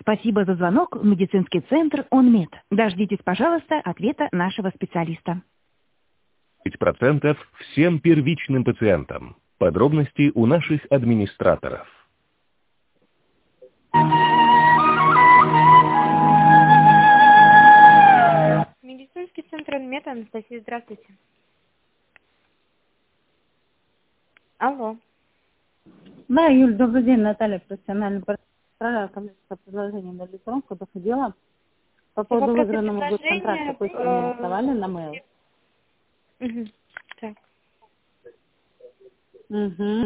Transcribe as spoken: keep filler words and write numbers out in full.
Спасибо за звонок в медицинский центр ОНМЕД. Дождитесь, пожалуйста, ответа нашего специалиста. десять процентов всем первичным пациентам. Подробности у наших администраторов. Медицинский центр ОНМЕД, Анастасия, здравствуйте. Алло. Да, Юль, добрый день, Наталья, профессиональный партнер, коммерческое предложение на электронку доходила. По поводу Вопросы выигранного предложения, госконтракта, пусть э, мне рисовали на mail. Угу. Так. Угу.